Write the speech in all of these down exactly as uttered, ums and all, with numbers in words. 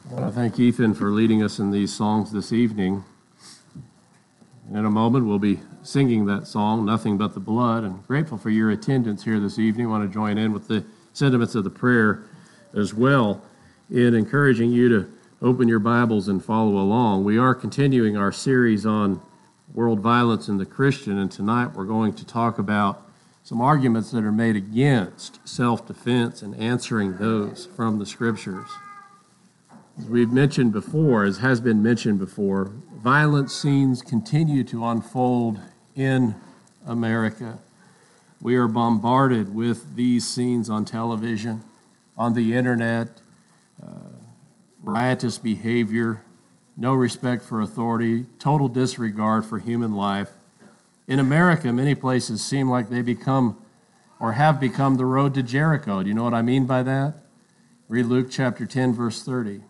I want to thank Ethan for leading us in these songs this evening. In a moment, we'll be singing that song, Nothing But the Blood, and grateful for your attendance here this evening. I want to join in with the sentiments of the prayer as well in encouraging you to open your Bibles and follow along. We are continuing our series on world violence and the Christian, and tonight we're going to talk about some arguments that are made against self-defense and answering those from the Scriptures. As we've mentioned before, as has been mentioned before, violent scenes continue to unfold in America. We are bombarded with these scenes on television, on the internet, uh, riotous behavior, no respect for authority, total disregard for human life. In America, many places seem like they become or have become the road to Jericho. Do you know what I mean by that? Read Luke chapter ten, verse thirty.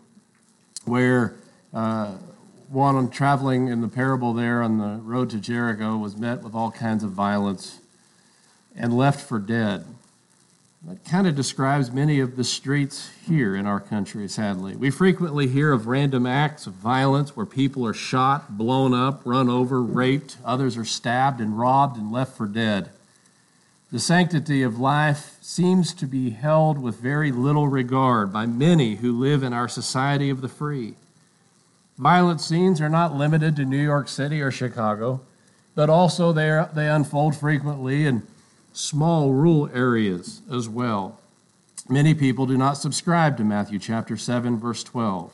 Where uh, one traveling in the parable there on the road to Jericho was met with all kinds of violence and left for dead. That kind of describes many of the streets here in our country, sadly. We frequently hear of random acts of violence where people are shot, blown up, run over, raped. Others are stabbed and robbed and left for dead. The sanctity of life seems to be held with very little regard by many who live in our society of the free. Violent scenes are not limited to New York City or Chicago, but also they, are, they unfold frequently in small rural areas as well. Many people do not subscribe to Matthew chapter seven, verse twelve.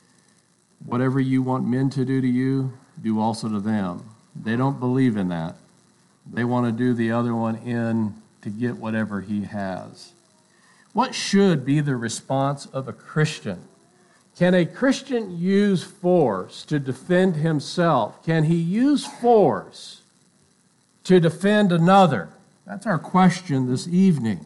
Whatever you want men to do to you, do also to them. They don't believe in that. They want to do the other one in to get whatever he has. What should be the response of a Christian? Can a Christian use force to defend himself? Can he use force to defend another? That's our question this evening.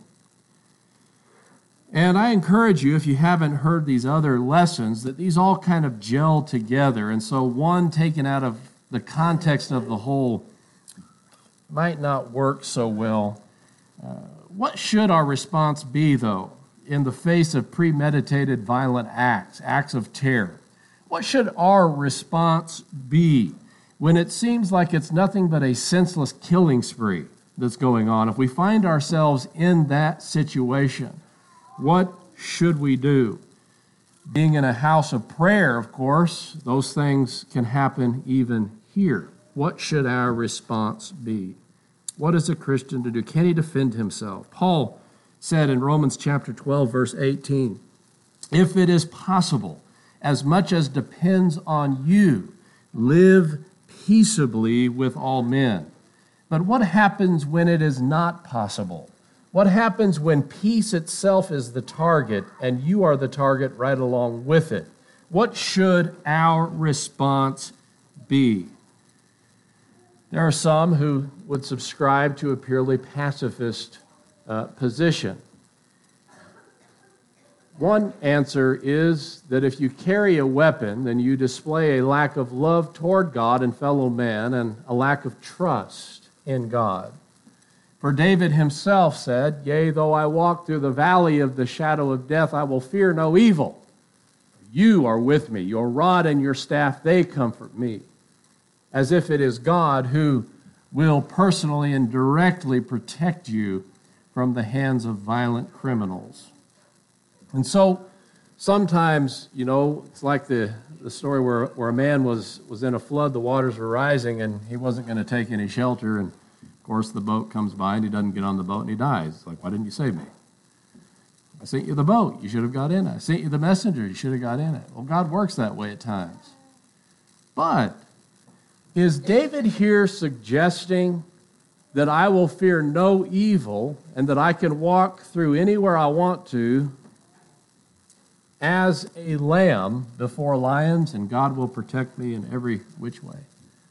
And I encourage you, if you haven't heard these other lessons, that these all kind of gel together. And so one taken out of the context of the whole might not work so well. Uh, what should our response be, though, in the face of premeditated violent acts, acts of terror? What should our response be when it seems like it's nothing but a senseless killing spree that's going on? If we find ourselves in that situation, what should we do? Being in a house of prayer, of course, those things can happen even here. What should our response be? What is a Christian to do? Can he defend himself? Paul said in Romans chapter twelve, verse eighteen, if it is possible, as much as depends on you, live peaceably with all men. But what happens when it is not possible? What happens when peace itself is the target and you are the target right along with it? What should our response be? There are some who would subscribe to a purely pacifist uh, position. One answer is that if you carry a weapon, then you display a lack of love toward God and fellow man and a lack of trust in God. For David himself said, yea, though I walk through the valley of the shadow of death, I will fear no evil. You are with me. Your rod and your staff, they comfort me. As if it is God who will personally and directly protect you from the hands of violent criminals. And so sometimes, you know, it's like the, the story where, where a man was, was in a flood, the waters were rising, and he wasn't going to take any shelter. And, of course, the boat comes by, and he doesn't get on the boat, and he dies. It's like, why didn't you save me? I sent you the boat. You should have got in it. I sent you the messenger. You should have got in it. Well, God works that way at times. But is David here suggesting that I will fear no evil and that I can walk through anywhere I want to as a lamb before lions and God will protect me in every which way?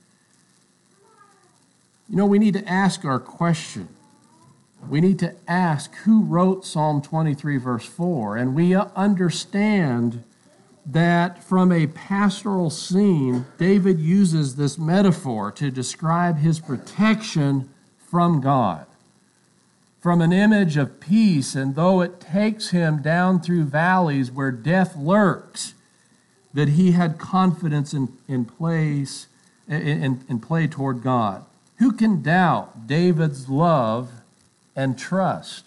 You know, we need to ask our question. We need to ask who wrote Psalm twenty-three, verse four, and we understand that from a pastoral scene, David uses this metaphor to describe his protection from God. From an image of peace, and though it takes him down through valleys where death lurks, that he had confidence in, in place in, in play toward God. Who can doubt David's love and trust?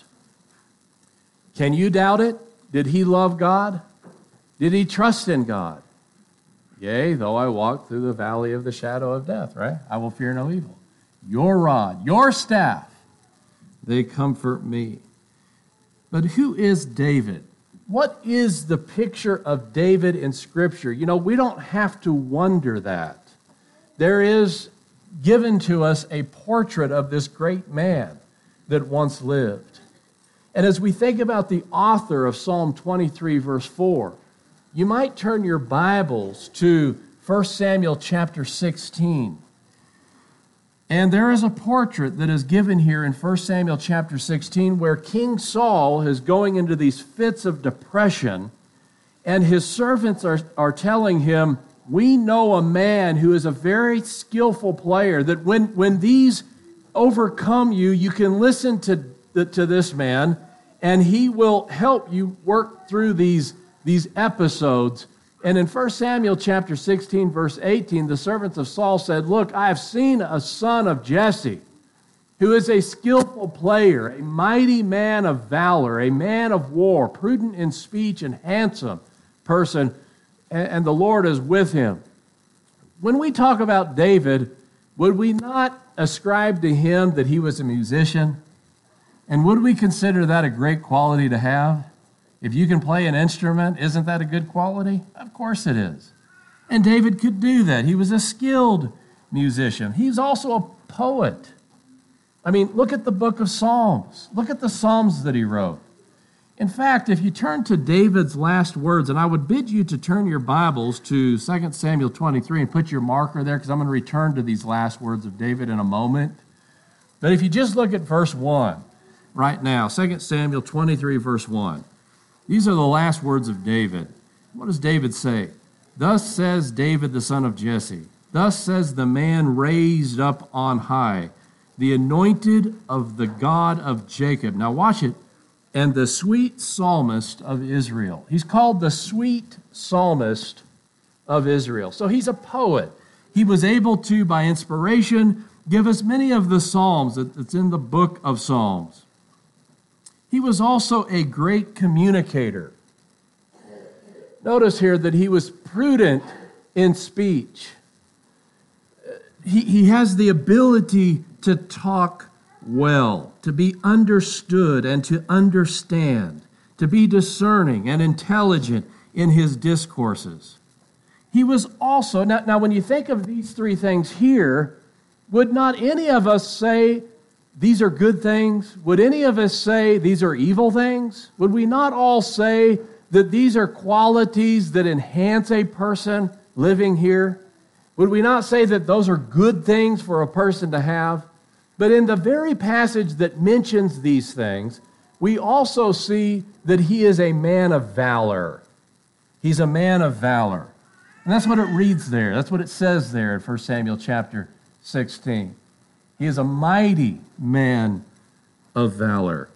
Can you doubt it? Did he love God? Did he trust in God? Yea, though I walk through the valley of the shadow of death, right? I will fear no evil. Your rod, your staff, they comfort me. But who is David? What is the picture of David in Scripture? You know, we don't have to wonder that. There is given to us a portrait of this great man that once lived. And as we think about the author of Psalm twenty-three, verse four, you might turn your Bibles to First Samuel chapter sixteen. And there is a portrait that is given here in First Samuel chapter sixteen where King Saul is going into these fits of depression, and his servants are, are telling him, we know a man who is a very skillful player, that when, when these overcome you, you can listen to, the, to this man, and he will help you work through these, these episodes. And in First Samuel chapter sixteen, verse eighteen, the servants of Saul said, look, I have seen a son of Jesse who is a skillful player, a mighty man of valor, a man of war, prudent in speech and handsome person, and the Lord is with him. When we talk about David, would we not ascribe to him that he was a musician? And would we consider that a great quality to have? If you can play an instrument, isn't that a good quality? Of course it is. And David could do that. He was a skilled musician. He's also a poet. I mean, look at the book of Psalms. Look at the Psalms that he wrote. In fact, if you turn to David's last words, and I would bid you to turn your Bibles to Second Samuel twenty-three and put your marker there, because I'm going to return to these last words of David in a moment. But if you just look at verse one right now, Second Samuel twenty-three, verse one. These are the last words of David. What does David say? Thus says David, the son of Jesse. Thus says the man raised up on high, the anointed of the God of Jacob. Now watch it. And the sweet psalmist of Israel. He's called the sweet psalmist of Israel. So he's a poet. He was able to, by inspiration, give us many of the psalms that's in the book of Psalms. He was also a great communicator. Notice here that he was prudent in speech. He, he has the ability to talk well, to be understood and to understand, to be discerning and intelligent in his discourses. He was also, now, now when you think of these three things here, would not any of us say these are good things? Would any of us say these are evil things? Would we not all say that these are qualities that enhance a person living here? Would we not say that those are good things for a person to have? But in the very passage that mentions these things, we also see that he is a man of valor. He's a man of valor. And that's what it reads there. That's what it says there in First Samuel chapter sixteen. He is a mighty man of valor.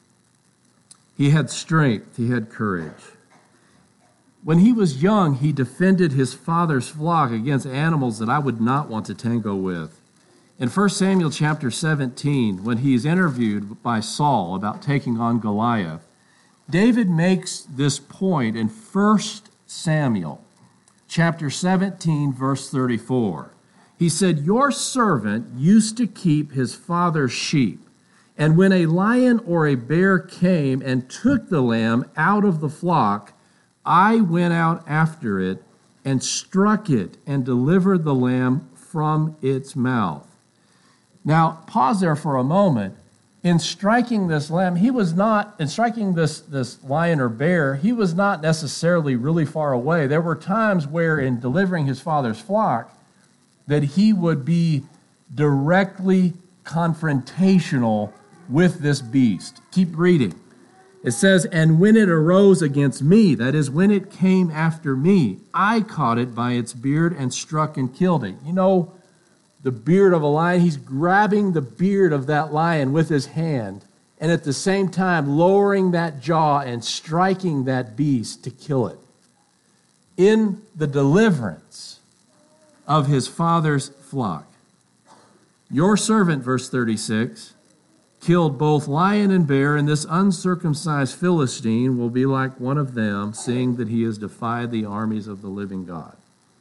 He had strength. He had courage. When he was young, he defended his father's flock against animals that I would not want to tango with. In First Samuel chapter seventeen, when he's interviewed by Saul about taking on Goliath, David makes this point in First Samuel chapter seventeen, verse thirty-four. He said, your servant used to keep his father's sheep, and when a lion or a bear came and took the lamb out of the flock, I went out after it and struck it and delivered the lamb from its mouth. Now, pause there for a moment. In striking this lamb, he was not, in striking this, this lion or bear, he was not necessarily really far away. There were times where in delivering his father's flock, that he would be directly confrontational with this beast. Keep reading. It says, and when it arose against me, that is, when it came after me, I caught it by its beard and struck and killed it. You know, the beard of a lion, he's grabbing the beard of that lion with his hand, and at the same time lowering that jaw and striking that beast to kill it. in the deliverance of his father's flock. Your servant, verse thirty-six, killed both lion and bear, and this uncircumcised Philistine will be like one of them, seeing that he has defied the armies of the living God.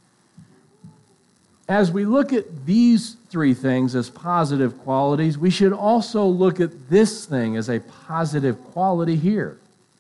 As we look at these three things as positive qualities, we should also look at this thing as a positive quality here.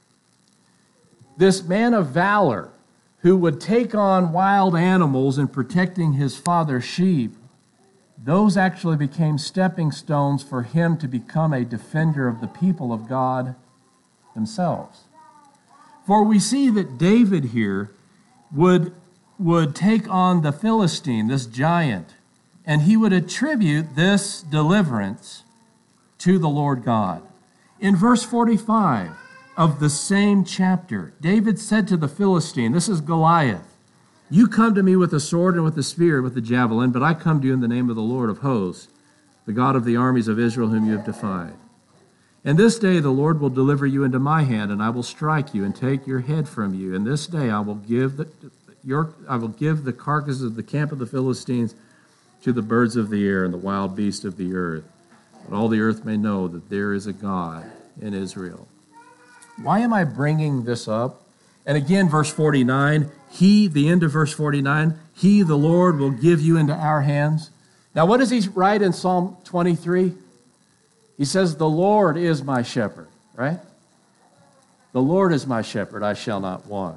This man of valor who would take on wild animals in protecting his father's sheep, those actually became stepping stones for him to become a defender of the people of God themselves. For we see that David here would, would take on the Philistine, this giant, and he would attribute this deliverance to the Lord God. In verse forty-five of the same chapter, David said to the Philistine, this is Goliath, "You come to me with a sword and with a spear and with a javelin, but I come to you in the name of the Lord of hosts, the God of the armies of Israel, whom you have defied. And this day the Lord will deliver you into my hand, and I will strike you and take your head from you. And this day I will give the, your, I will give the carcasses of the camp of the Philistines to the birds of the air and the wild beasts of the earth, that all the earth may know that there is a God in Israel." Why am I bringing this up? And again, verse forty-nine, he, the end of verse forty-nine, he, the Lord, will give you into our hands. Now, what does he write in Psalm twenty-three? He says, the Lord is my shepherd, right? The Lord is my shepherd, I shall not want.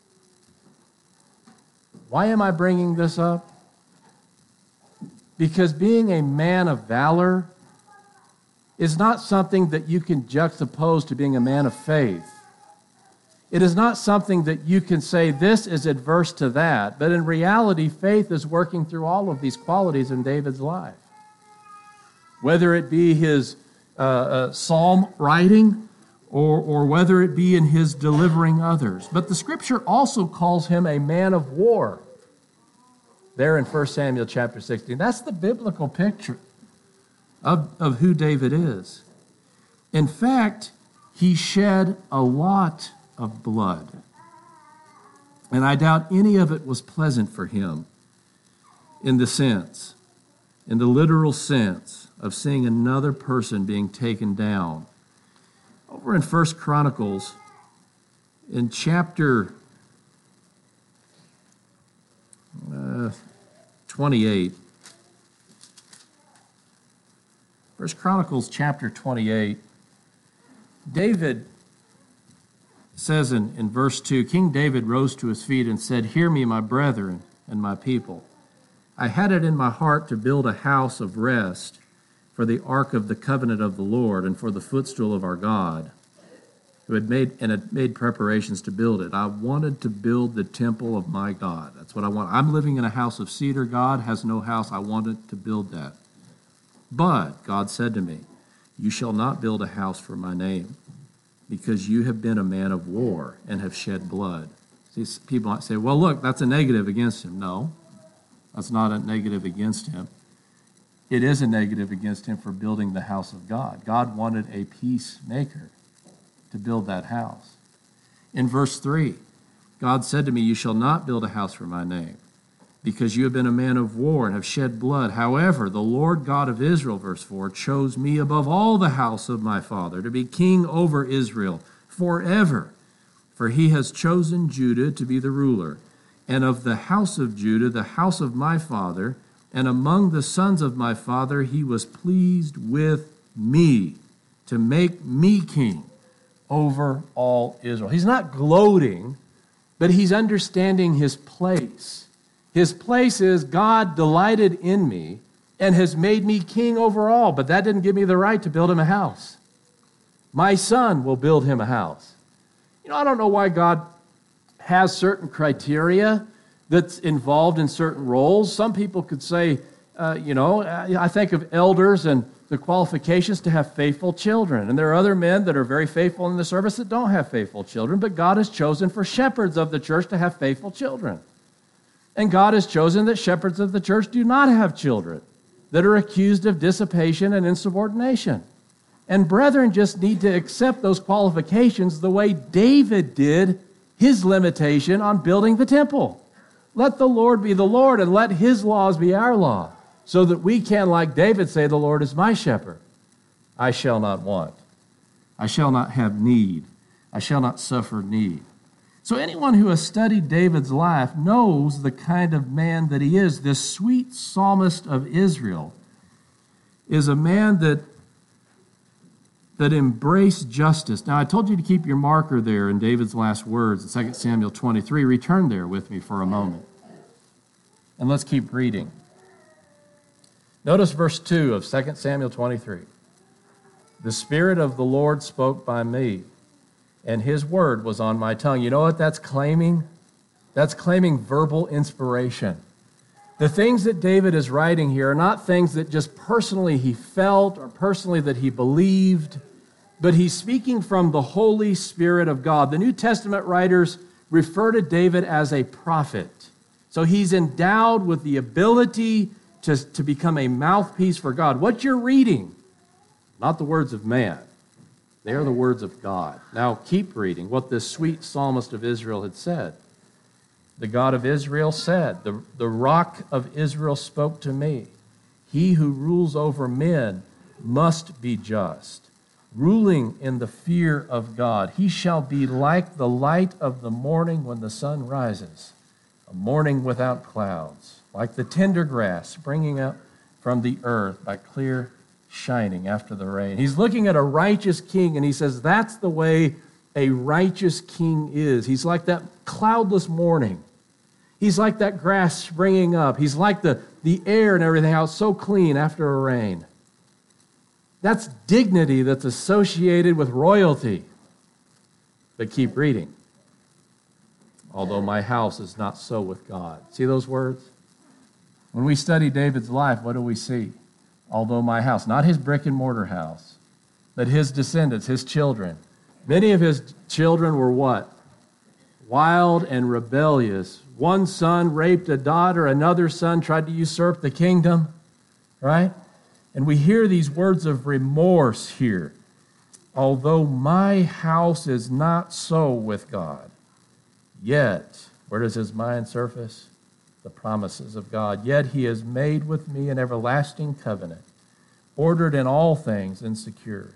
Why am I bringing this up? Because being a man of valor is not something that you can juxtapose to being a man of faith. It is not something that you can say, this is adverse to that. But in reality, faith is working through all of these qualities in David's life. Whether it be his uh, uh, psalm writing or, or whether it be in his delivering others. But the Scripture also calls him a man of war. There in First Samuel chapter sixteen. That's the biblical picture of, of who David is. In fact, he shed a lot of blood. And I doubt any of it was pleasant for him in the sense, in the literal sense of seeing another person being taken down. Over in First Chronicles, in chapter uh, twenty-eight, First Chronicles chapter twenty-eight, David says in, in verse two, King David rose to his feet and said, "Hear me, my brethren and my people. I had it in my heart to build a house of rest for the ark of the covenant of the Lord and for the footstool of our God, who had made and had made preparations to build it. I wanted to build the temple of my God." That's what I want. I'm living in a house of cedar. God has no house. I wanted to build that. But God said to me, "You shall not build a house for my name, because you have been a man of war and have shed blood." See, people might say, well, look, that's a negative against him. No, that's not a negative against him. It is a negative against him for building the house of God. God wanted a peacemaker to build that house. In verse three, God said to me, "You shall not build a house for my name, because you have been a man of war and have shed blood. However, the Lord God of Israel," verse four, "chose me above all the house of my father to be king over Israel forever. For he has chosen Judah to be the ruler, and of the house of Judah, the house of my father, and among the sons of my father, he was pleased with me to make me king over all Israel." He's not gloating, but he's understanding his place. His place is, God delighted in me and has made me king over all, but that didn't give me the right to build him a house. My son will build him a house. You know, I don't know why God has certain criteria that's involved in certain roles. Some people could say, uh, you know, I think of elders and the qualifications to have faithful children. And there are other men that are very faithful in the service that don't have faithful children, but God has chosen for shepherds of the church to have faithful children. And God has chosen that shepherds of the church do not have children that are accused of dissipation and insubordination. And brethren just need to accept those qualifications the way David did his limitation on building the temple. Let the Lord be the Lord, and let his laws be our law, so that we can, like David, say, the Lord is my shepherd. I shall not want. I shall not have need. I shall not suffer need. So anyone who has studied David's life knows the kind of man that he is. This sweet psalmist of Israel is a man that, that embraced justice. Now, I told you to keep your marker there in David's last words in Second Samuel twenty-three. Return there with me for a moment. And let's keep reading. Notice verse two of Second Samuel twenty-three. The Spirit of the Lord spoke by me, and his word was on my tongue. You know what that's claiming? That's claiming verbal inspiration. The things that David is writing here are not things that just personally he felt or personally that he believed, but he's speaking from the Holy Spirit of God. The New Testament writers refer to David as a prophet. So he's endowed with the ability to, to become a mouthpiece for God. What you're reading, not the words of man. They are the words of God. Now keep reading what this sweet psalmist of Israel had said. The God of Israel said, the, the rock of Israel spoke to me. He who rules over men must be just, ruling in the fear of God. He shall be like the light of the morning when the sun rises, a morning without clouds, like the tender grass springing up from the earth by clear shining after the rain. He's looking at a righteous king, and he says that's the way a righteous king is. He's like that cloudless morning. He's like that grass springing up. He's like the, the air and everything out so clean after a rain. That's dignity that's associated with royalty. But keep reading. Although my house is not so with God. See those words? When we study David's life, what do we see? Although my house, not his brick and mortar house, but his descendants, his children. Many of his children were what? Wild and rebellious. One son raped a daughter, another son tried to usurp the kingdom, right? And we hear these words of remorse here. Although my house is not so with God, yet, where does his mind surface? The promises of God. Yet he has made with me an everlasting covenant, ordered in all things and secure.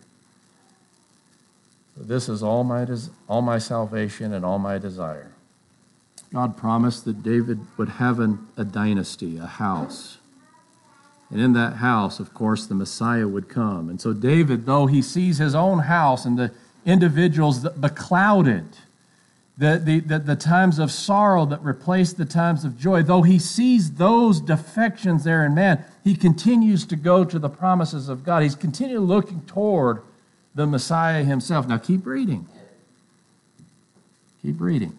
For this is all my des- all my salvation and all my desire. God promised that David would have an, a dynasty, a house. And in that house, of course, the Messiah would come. And so David, though he sees his own house and the individuals that beclouded, The, the, the, the times of sorrow that replaced the times of joy, though he sees those defections there in man, he continues to go to the promises of God. He's continually looking toward the Messiah himself. Now keep reading. Keep reading.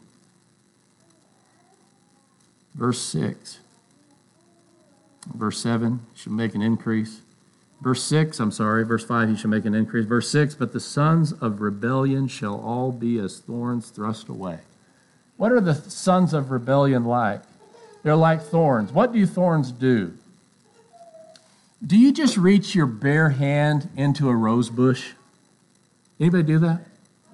Verse six. Verse seven, he shall make an increase. Verse six, I'm sorry, verse five, he shall make an increase. Verse six, but the sons of rebellion shall all be as thorns thrust away. What are the sons of rebellion like? They're like thorns. What do thorns do? Do you just reach your bare hand into a rose bush? Anybody do that?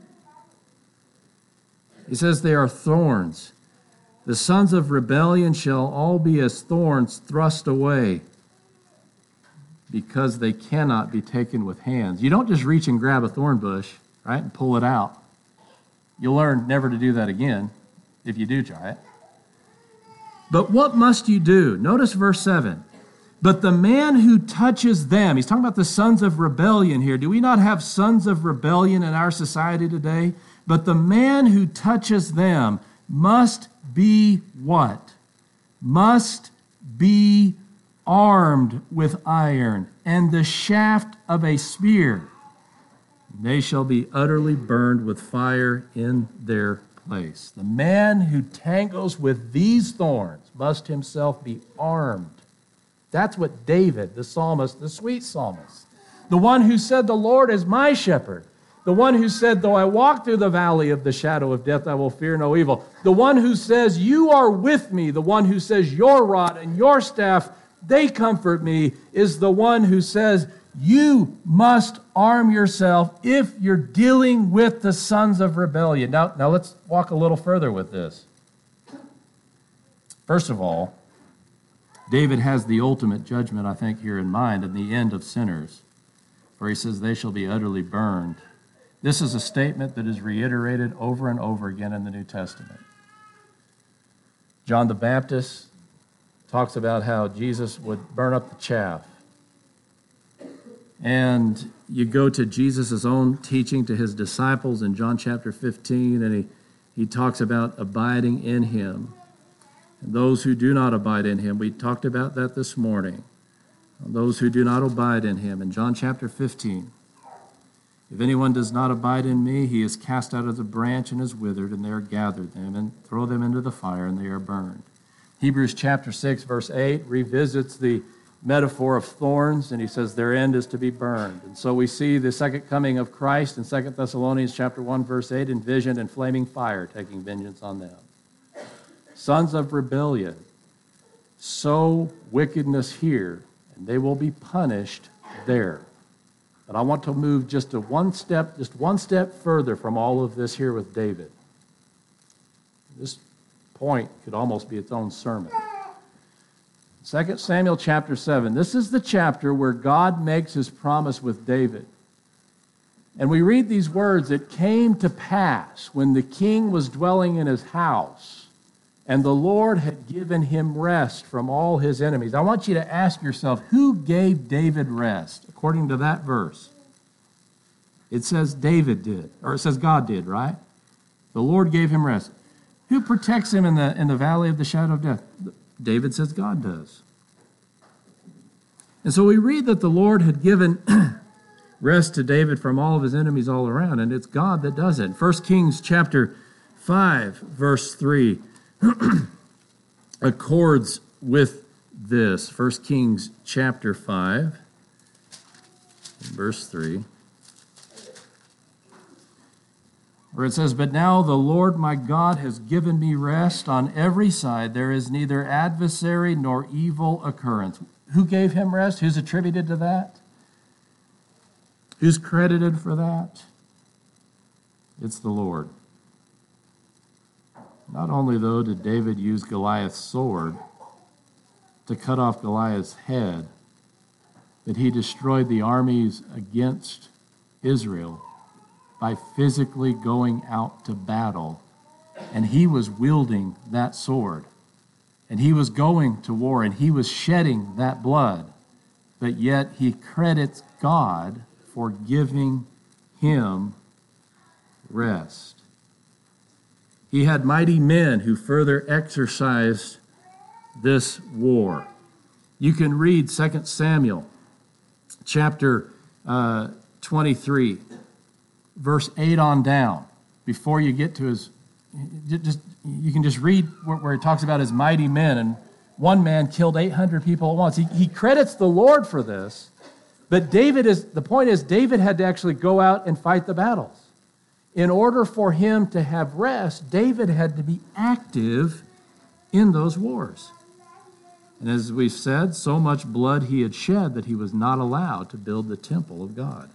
He says they are thorns. The sons of rebellion shall all be as thorns thrust away, because they cannot be taken with hands. You don't just reach and grab a thorn bush, right, and pull it out. You'll learn never to do that again if you do try it. But what must you do? Notice verse seven. But the man who touches them, he's talking about the sons of rebellion here. Do we not have sons of rebellion in our society today? But the man who touches them must be what? Must be armed with iron and the shaft of a spear. They shall be utterly burned with fire in their place. The man who tangles with these thorns must himself be armed. That's what David, the psalmist, the sweet psalmist, the one who said, the Lord is my shepherd, the one who said, though I walk through the valley of the shadow of death, I will fear no evil, the one who says, you are with me, the one who says, your rod and your staff, they comfort me, is the one who says, You must arm yourself if you're dealing with the sons of rebellion. Now, now let's walk a little further with this. First of all, David has the ultimate judgment, I think, here in mind, and the end of sinners, where he says they shall be utterly burned. This is a statement that is reiterated over and over again in the New Testament. John the Baptist talks about how Jesus would burn up the chaff. And you go to Jesus' own teaching to his disciples in John chapter fifteen, and he, he talks about abiding in him. And those who do not abide in him, we talked about that this morning. Those who do not abide in him. In John chapter fifteen, if anyone does not abide in me, he is cast out of the branch and is withered, and they are gathered them and throw them into the fire, and they are burned. Hebrews chapter six, verse eight, revisits the metaphor of thorns, and he says their end is to be burned. And so we see the second coming of Christ in Second Thessalonians chapter one, verse eight, envisioned in flaming fire, taking vengeance on them. Sons of rebellion, sow wickedness here, and they will be punished there. But I want to move just a one step, just one step further from all of this here with David. This point could almost be its own sermon. Second Samuel chapter seven. This is the chapter where God makes his promise with David. And we read these words, "It came to pass when the king was dwelling in his house, and the Lord had given him rest from all his enemies." I want you to ask yourself, who gave David rest? According to that verse, it says David did, or it says God did, right? The Lord gave him rest. Who protects him in the, in the valley of the shadow of death? David says God does. And so we read that the Lord had given rest to David from all of his enemies all around, and it's God that does it. First Kings chapter five, verse three, accords with this. First Kings chapter five, verse three, where it says, "But now the Lord my God has given me rest on every side. There is neither adversary nor evil occurrence." Who gave him rest? Who's attributed to that? Who's credited for that? It's the Lord. Not only, though, did David use Goliath's sword to cut off Goliath's head, but he destroyed the armies against Israel by physically going out to battle. And he was wielding that sword. And he was going to war, and he was shedding that blood. But yet he credits God for giving him rest. He had mighty men who further exercised this war. You can read Second Samuel chapter uh, twenty-three, verse eight on down, before you get to his, just you can just read where, where he talks about his mighty men, and one man killed eight hundred people at once. He, he credits the Lord for this, but David is, the point is, David had to actually go out and fight the battles. In order for him to have rest, David had to be active in those wars. And as we've said, so much blood he had shed that he was not allowed to build the temple of God.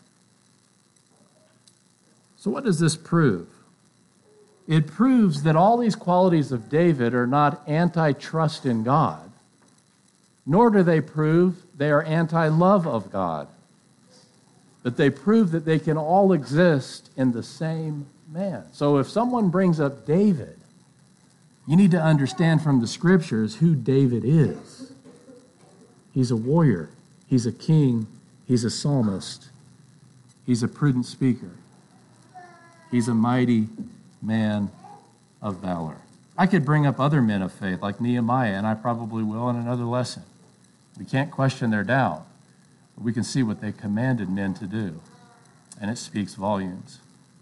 So what does this prove? It proves that all these qualities of David are not anti-trust in God, nor do they prove they are anti-love of God, but they prove that they can all exist in the same man. So if someone brings up David, you need to understand from the scriptures who David is. He's a warrior. He's a king. He's a psalmist. He's a prudent speaker. He's a mighty man of valor. I could bring up other men of faith like Nehemiah, and I probably will in another lesson. We can't question their doubt, but we can see what they commanded men to do, and it speaks volumes.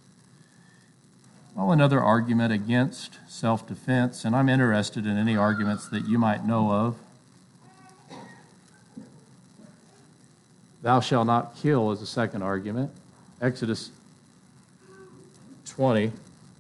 Well, another argument against self-defense, and I'm interested in any arguments that you might know of. Thou shalt not kill is the second argument. Exodus twenty,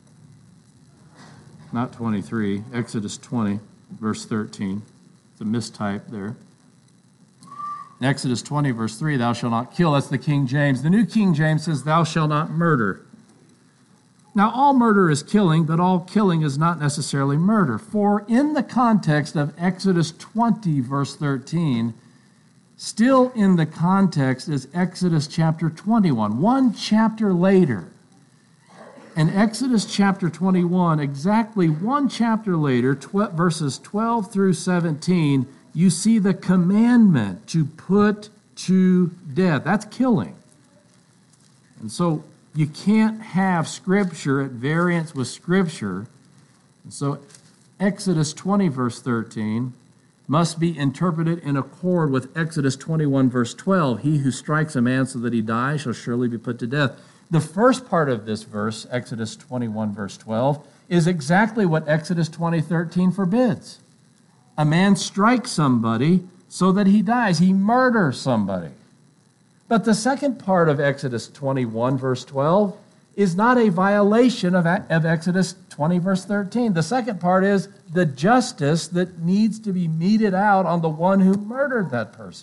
not twenty-three, Exodus twenty, verse thirteen. It's a mistype there. In Exodus twenty, verse three, thou shalt not kill. That's the King James. The New King James says, thou shalt not murder. Now, all murder is killing, but all killing is not necessarily murder. For in the context of Exodus twenty, verse thirteen, still in the context is Exodus chapter twenty-one, one chapter later. In Exodus chapter twenty-one, exactly one chapter later, tw- verses twelve through seventeen, you see the commandment to put to death. That's killing. And so you can't have Scripture at variance with Scripture. And so Exodus twenty, verse thirteen, must be interpreted in accord with Exodus twenty-one, verse twelve. He who strikes a man so that he dies shall surely be put to death. The first part of this verse, Exodus twenty-one, verse twelve, is exactly what Exodus twenty, thirteen forbids. A man strikes somebody so that he dies. He murders somebody. But the second part of Exodus twenty-one, verse twelve, is not a violation of, of Exodus twenty, verse thirteen. The second part is the justice that needs to be meted out on the one who murdered that person.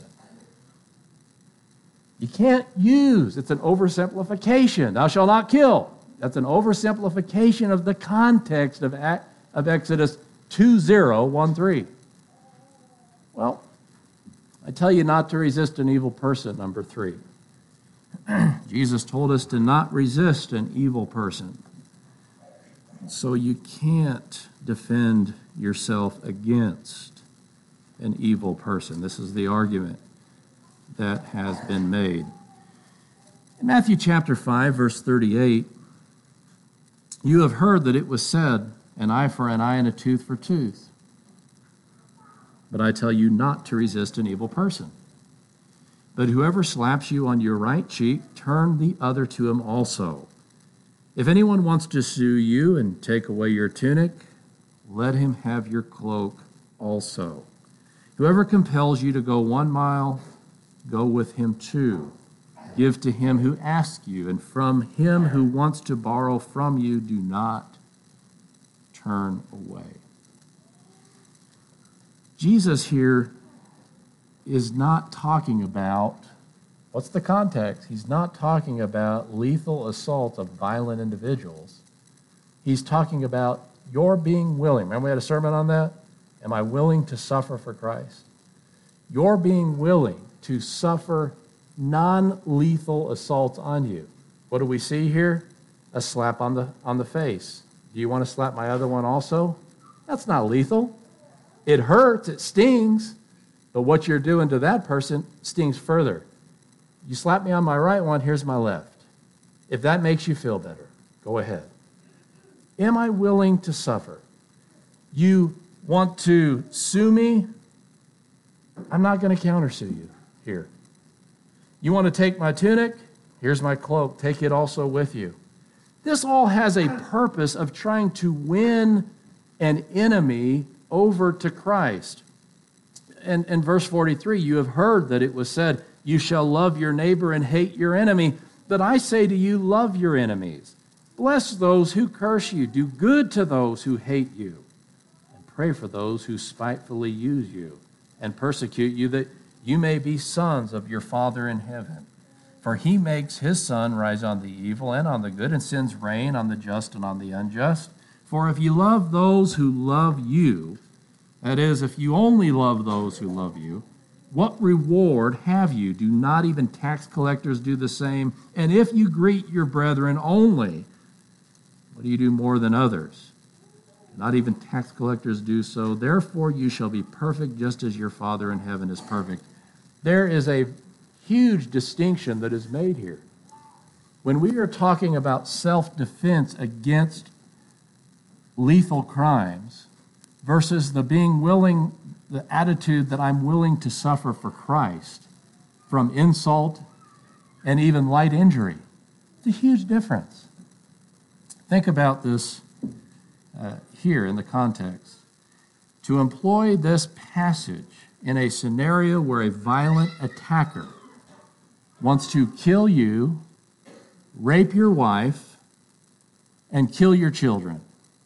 You can't use, it's an oversimplification. Thou shalt not kill. That's an oversimplification of the context of, of Exodus two zero one three. Well, I tell you not to resist an evil person, number three. Jesus told us to not resist an evil person. So you can't defend yourself against an evil person. This is the argument that has been made. In Matthew chapter five, verse thirty-eight, you have heard that it was said, an eye for an eye and a tooth for tooth. But I tell you not to resist an evil person. But whoever slaps you on your right cheek, turn the other to him also. If anyone wants to sue you and take away your tunic, let him have your cloak also. Whoever compels you to go one mile, go with him two. Give to him who asks you, and from him who wants to borrow from you, do not turn away. Jesus here is not talking about, what's the context? He's not talking about lethal assault of violent individuals. He's talking about your being willing. Remember we had a sermon on that? Am I willing to suffer for Christ? Your being willing to suffer non-lethal assaults on you. What do we see here? A slap on the on the face. Do you want to slap my other one also? That's not lethal. It hurts, it stings, but what you're doing to that person stings further. You slap me on my right one, here's my left. If that makes you feel better, go ahead. Am I willing to suffer? You want to sue me? I'm not going to countersue you here. You want to take my tunic? Here's my cloak. Take it also with you. This all has a purpose of trying to win an enemy over to Christ. And in verse forty-three, you have heard that it was said, you shall love your neighbor and hate your enemy. But I say to you, love your enemies. Bless those who curse you. Do good to those who hate you. And pray for those who spitefully use you and persecute you, that you may be sons of your Father in heaven. For he makes his sun rise on the evil and on the good, and sends rain on the just and on the unjust. For if you love those who love you, that is, if you only love those who love you, what reward have you? Do not even tax collectors do the same? And if you greet your brethren only, what do you do more than others? Not even tax collectors do so. Therefore you shall be perfect, just as your Father in heaven is perfect. There is a huge distinction that is made here. When we are talking about self-defense against lethal crimes versus the being willing, the attitude that I'm willing to suffer for Christ from insult and even light injury, it's a huge difference. Think about this uh, here in the context. To employ this passage in a scenario where a violent attacker wants to kill you, rape your wife, and kill your children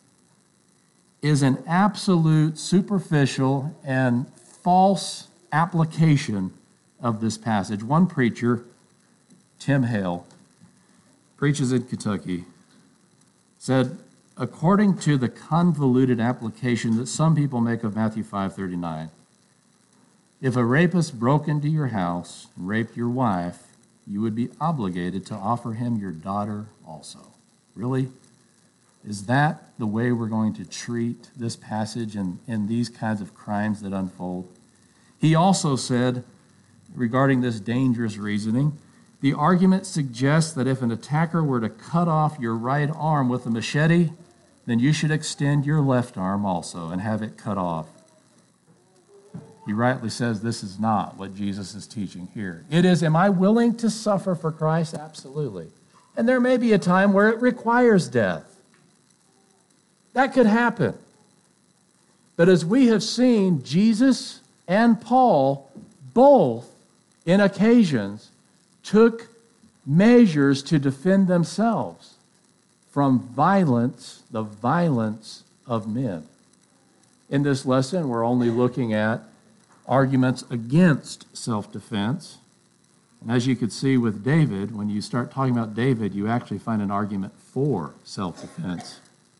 is an absolute superficial and false application of this passage. One preacher, Tim Hale, preaches in Kentucky, said, according to the convoluted application that some people make of Matthew five thirty-nine, if a rapist broke into your house and raped your wife, you would be obligated to offer him your daughter also. Really? Is that the way we're going to treat this passage and, and these kinds of crimes that unfold? He also said, regarding this dangerous reasoning, the argument suggests that if an attacker were to cut off your right arm with a machete, then you should extend your left arm also and have it cut off. He rightly says this is not what Jesus is teaching here. It is, am I willing to suffer for Christ? Absolutely. And there may be a time where it requires death. That could happen. But as we have seen, Jesus and Paul both, in occasions, took measures to defend themselves from violence, the violence of men. In this lesson, we're only looking at arguments against self-defense. And as you could see with David, when you start talking about David, you actually find an argument for self-defense.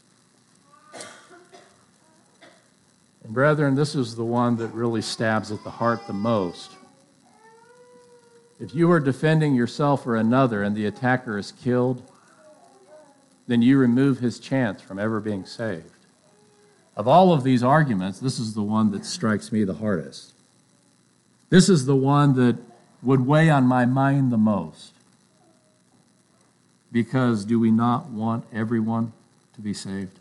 And brethren, this is the one that really stabs at the heart the most. If you are defending yourself or another and the attacker is killed, then you remove his chance from ever being saved. Of all of these arguments, this is the one that strikes me the hardest. This is the one that would weigh on my mind the most. Because do we not want everyone to be saved?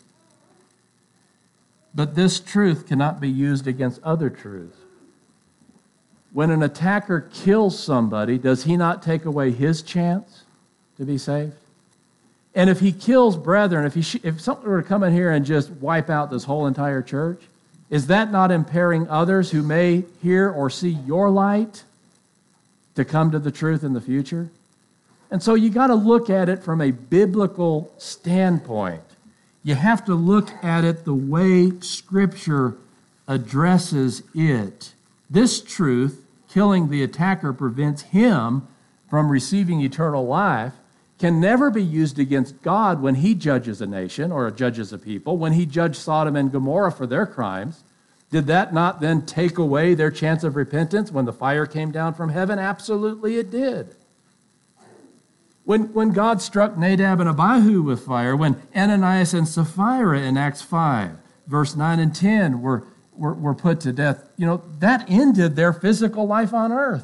But this truth cannot be used against other truths. When an attacker kills somebody, does he not take away his chance to be saved? And if he kills brethren, if he sh- if something were to come in here and just wipe out this whole entire church, is that not impairing others who may hear or see your light to come to the truth in the future? And so you got to look at it from a biblical standpoint. You have to look at it the way Scripture addresses it. This truth, killing the attacker prevents him from receiving eternal life, can never be used against God when he judges a nation or judges a people. When he judged Sodom and Gomorrah for their crimes, did that not then take away their chance of repentance when the fire came down from heaven? Absolutely it did. When, when God struck Nadab and Abihu with fire, when Ananias and Sapphira in Acts five, verse nine and ten were, were, were put to death, you know, that ended their physical life on earth.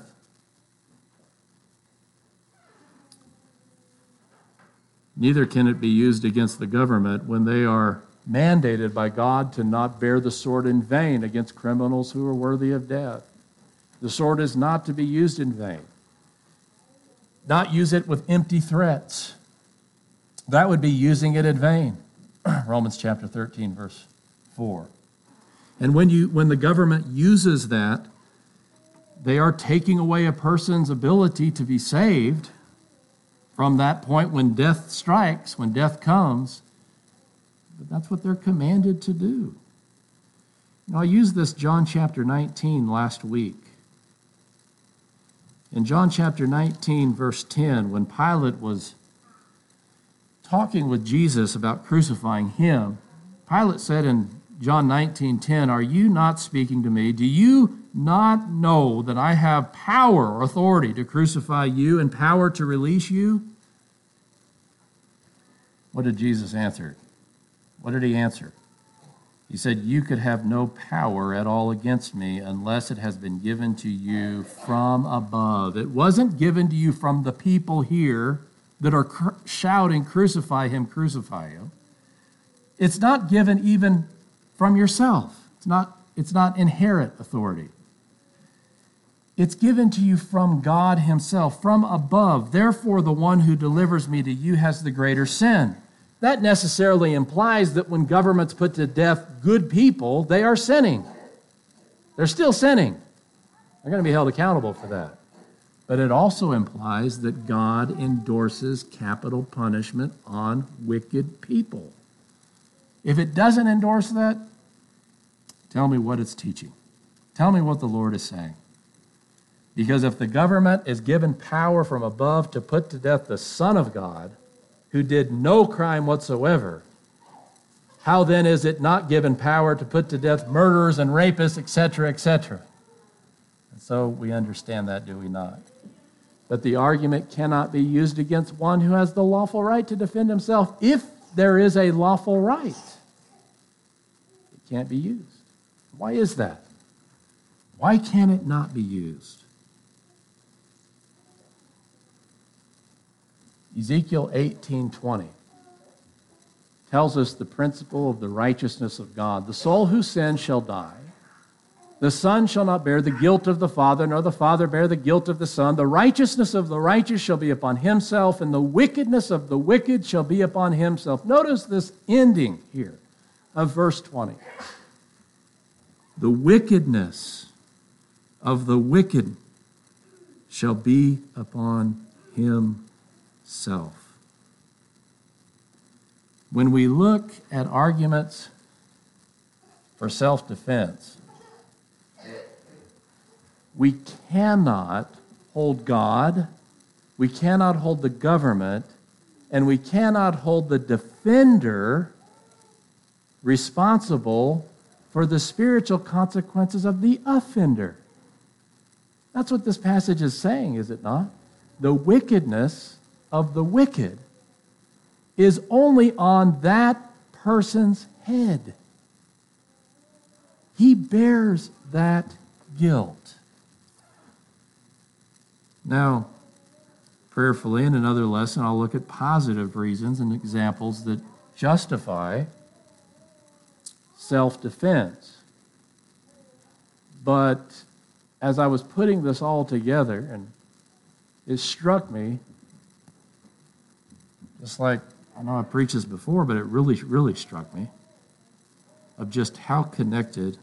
Neither can it be used against the government when they are mandated by God to not bear the sword in vain against criminals who are worthy of death. The sword is not to be used in vain. Not use it with empty threats. That would be using it in vain. Romans chapter thirteen, verse four. And when you when the government uses that, they are taking away a person's ability to be saved from that point when death strikes, when death comes. But that's what they're commanded to do. Now, I used this John chapter nineteen last week. In John chapter nineteen, verse ten, when Pilate was talking with Jesus about crucifying him, Pilate said in John nineteen ten, "Are you not speaking to me? Do you not know that I have power or authority to crucify you and power to release you?" What did Jesus answer? What did he answer? He said, "You could have no power at all against me unless it has been given to you from above." It wasn't given to you from the people here that are cr- shouting, "Crucify him, crucify him." It's not given even from yourself. It's not, it's not inherent authority. It's given to you from God himself, from above. Therefore, the one who delivers me to you has the greater sin. That necessarily implies that when governments put to death good people, they are sinning. They're still sinning. They're going to be held accountable for that. But it also implies that God endorses capital punishment on wicked people. If it doesn't endorse that, tell me what it's teaching. Tell me what the Lord is saying. Because if the government is given power from above to put to death the Son of God, who did no crime whatsoever, how then is it not given power to put to death murderers and rapists, et cetera, et cetera? And so we understand that, do we not? But the argument cannot be used against one who has the lawful right to defend himself if there is a lawful right. It can't be used. Why is that? Why can it not be used? Ezekiel eighteen twenty tells us the principle of the righteousness of God. The soul who sins shall die. The Son shall not bear the guilt of the Father, nor the Father bear the guilt of the Son. The righteousness of the righteous shall be upon himself, and the wickedness of the wicked shall be upon himself. Notice this ending here of verse twenty. The wickedness of the wicked shall be upon himself. When we look at arguments for self-defense, we cannot hold God, we cannot hold the government, and we cannot hold the defender responsible for the spiritual consequences of the offender. That's what this passage is saying, is it not? The wickedness of the wicked is only on that person's head. He bears that guilt. Now, prayerfully in another lesson, I'll look at positive reasons and examples that justify self-defense. But as I was putting this all together, and it struck me, just like, I know I preached this before, but it really, really struck me, of just how connected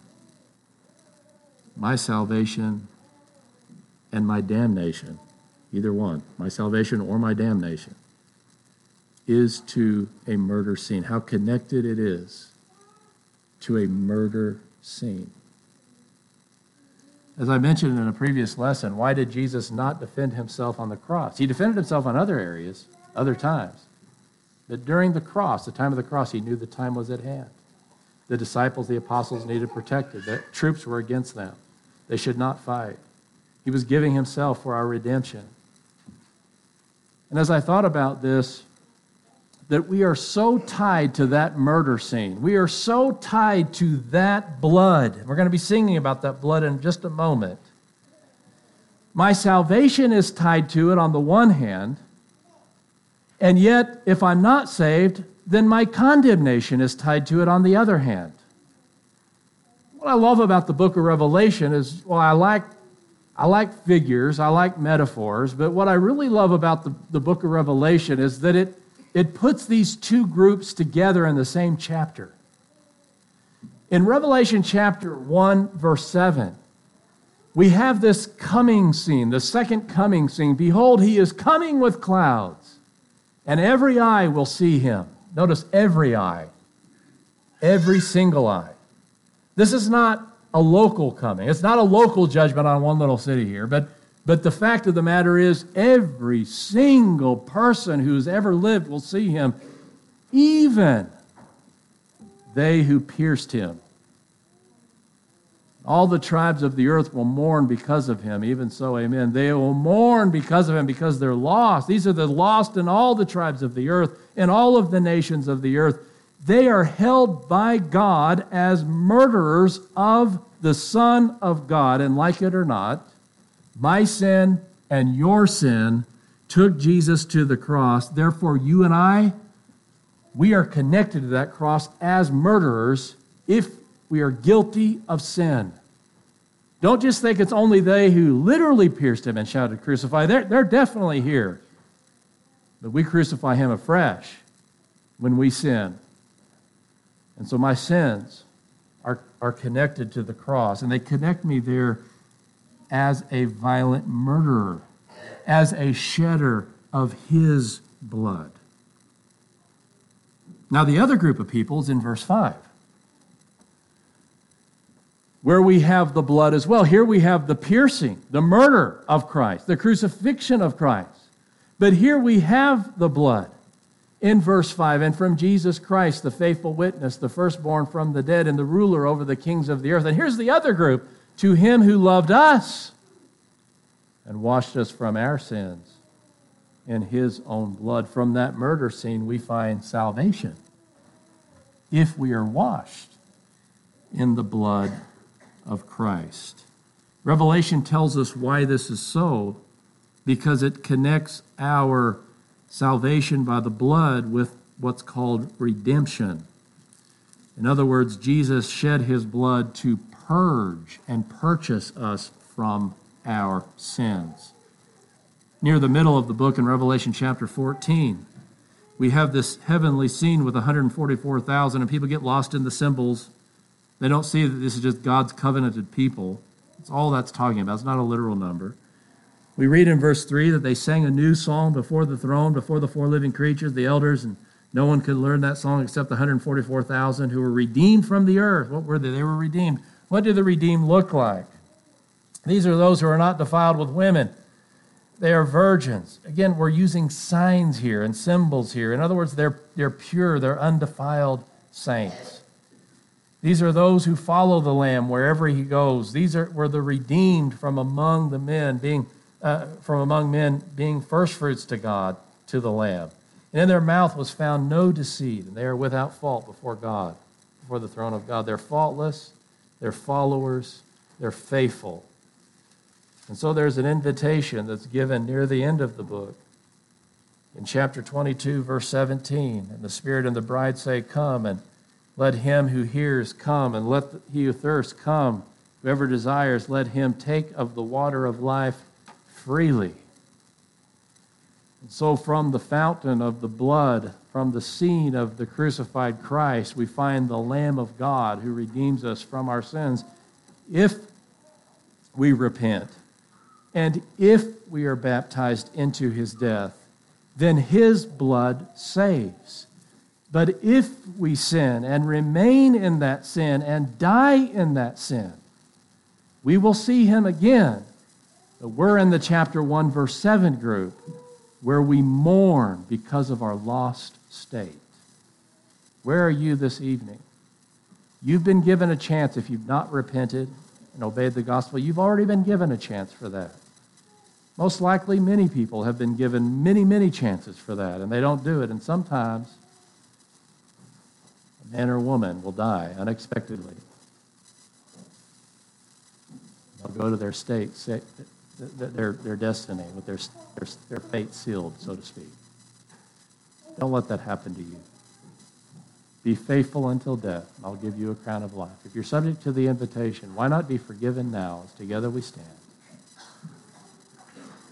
my salvation and my damnation, either one, my salvation or my damnation, is to a murder scene. How connected it is to a murder scene. As I mentioned in a previous lesson, why did Jesus not defend himself on the cross? He defended himself on other areas, other times. But during the cross, the time of the cross, he knew the time was at hand. The disciples, the apostles needed protected. The troops were against them. They should not fight. He was giving himself for our redemption. And as I thought about this, that we are so tied to that murder scene. We are so tied to that blood. We're going to be singing about that blood in just a moment. My salvation is tied to it on the one hand, and yet if I'm not saved, then my condemnation is tied to it on the other hand. What I love about the book of Revelation is, well, I like I like figures, I like metaphors, but what I really love about the, the book of Revelation is that it It puts these two groups together in the same chapter. In Revelation chapter one, verse seven, we have this coming scene, the second coming scene. Behold, he is coming with clouds, and every eye will see him. Notice every eye, every single eye. This is not a local coming. It's not a local judgment on one little city here, but But the fact of the matter is, every single person who's ever lived will see him, even they who pierced him. All the tribes of the earth will mourn because of him, even so, amen. They will mourn because of him, because they're lost. These are the lost in all the tribes of the earth, in all of the nations of the earth. They are held by God as murderers of the Son of God, and like it or not, my sin and your sin took Jesus to the cross. Therefore, you and I, we are connected to that cross as murderers if we are guilty of sin. Don't just think it's only they who literally pierced him and shouted, "Crucify." They're, they're definitely here. But we crucify him afresh when we sin. And so my sins are, are connected to the cross, and they connect me there as a violent murderer, as a shedder of his blood. Now, the other group of people is in verse five. where we have the blood as well. Here we have the piercing, the murder of Christ, the crucifixion of Christ. But here we have the blood in verse five, and from Jesus Christ, the faithful witness, the firstborn from the dead, and the ruler over the kings of the earth. And here's the other group, to him who loved us and washed us from our sins in his own blood. From that murder scene, we find salvation if we are washed in the blood of Christ. Revelation tells us why this is so, because it connects our salvation by the blood with what's called redemption. In other words, Jesus shed his blood to purge and purchase us from our sins. Near the middle of the book in Revelation chapter fourteen, we have this heavenly scene with one hundred forty-four thousand, and people get lost in the symbols. They don't see that this is just God's covenanted people. That's all that's talking about. It's not a literal number. We read in verse three that they sang a new song before the throne, before the four living creatures, the elders, and no one could learn that song except the one hundred forty-four thousand who were redeemed from the earth. What were they? They were redeemed. What do the redeemed look like? These are those who are not defiled with women. They are virgins. Again, we're using signs here and symbols here. In other words, they're, they're pure, they're undefiled saints. These are those who follow the Lamb wherever he goes. These are were the redeemed from among the men, being uh, from among men, being firstfruits to God, to the Lamb. And in their mouth was found no deceit, and they are without fault before God, before the throne of God. They're faultless, they're followers, they're faithful. And so there's an invitation that's given near the end of the book. In chapter twenty-two, verse seventeen, and the Spirit and the bride say, "Come," and let him who hears come, and let he who thirsts come. Whoever desires, let him take of the water of life freely. And so from the fountain of the blood, from the scene of the crucified Christ, we find the Lamb of God who redeems us from our sins if we repent. And if we are baptized into his death, then his blood saves. But if we sin and remain in that sin and die in that sin, we will see him again. But we're in the chapter one, verse seven group, where we mourn because of our lost state. Where are you this evening? You've been given a chance. If you've not repented and obeyed the gospel, you've already been given a chance for that. Most likely, many people have been given many, many chances for that, and they don't do it. And sometimes a man or woman will die unexpectedly. They'll go to their state, their, their destiny, with their, their, their fate sealed, so to speak. Don't let that happen to you. Be faithful until death, and I'll give you a crown of life. If you're subject to the invitation, why not be forgiven now as together we stand?